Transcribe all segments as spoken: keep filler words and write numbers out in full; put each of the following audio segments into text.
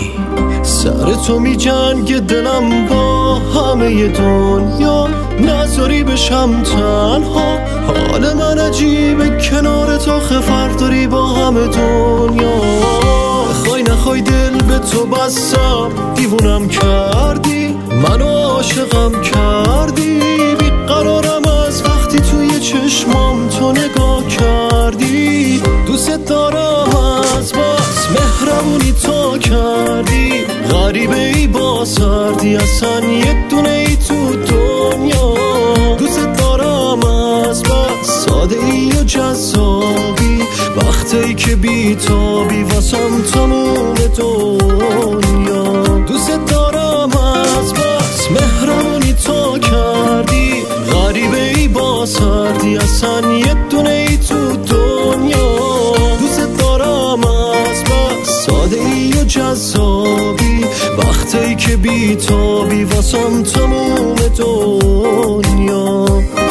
کی؟ سر تو می جنگ دلم با همه دنیا، نذاری بشم تنها. حال من عجیبه کنار تو، خفر داری با همه دنیا. بخوای نخوای دل به تو بستم، دیوونم کردی، منو عاشقم کردی. بیقرارم از وقتی توی چشمام تو نگاه کردی. دوست دارم از بس مهربونی تو کردی. غریبه ای با سردی، اصلا یه دونه ای تو دنیا. دوست دارم از بس ساده ای و جذابی، وقتی که بی تابی واسم تموم دنیا. دوست دارم از بس مهربونی تو کردی. غریبه ای با سردی، اصلا یه دونه ای تو دنیا. دوست دارم از بس ساده ای و جذابی، وقتی که بی تابی واسم تموم دنیا.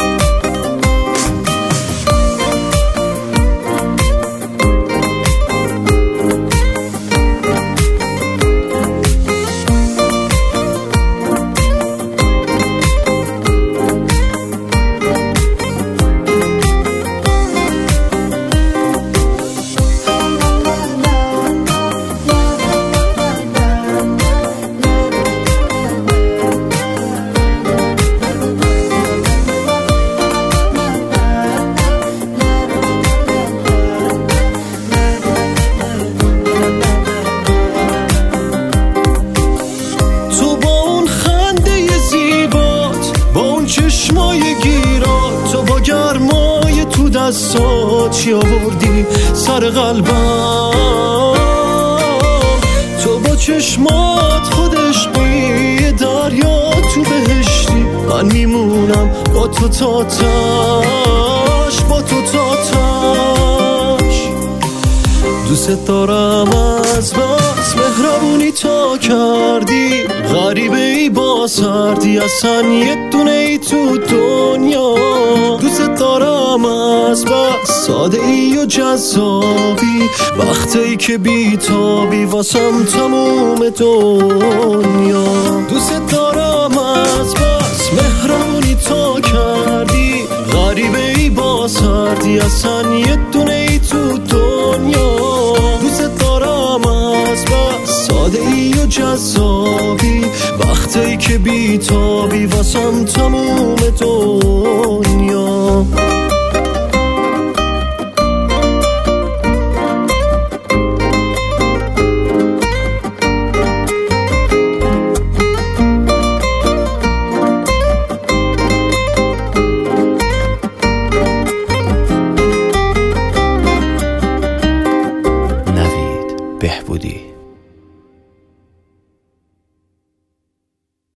چشمای گیرات تو با گرمای تو دستات چی آوردی سر قلبم. تو با چشمات خودش قیه دریا تو بهشتی. من میمونم با تو تا تاش، با تو تا تاش. دوست دارم از بس مهربونی تا کردی. غریبه ای با سردی، اصلا یه دونه ای تو دنیا. دوست دارم از بس ساده ای و جذابی، وقتی که بی تابی واسم تموم دنیا. دوست دارم از بس مهربونی تا کردی. غریبه ای با سردی، اصلا یه دونه ای تو دنیا. دوست دارم از بس ساده ای و جذابی، وقتی که بی تابی واسم تموم دنیا.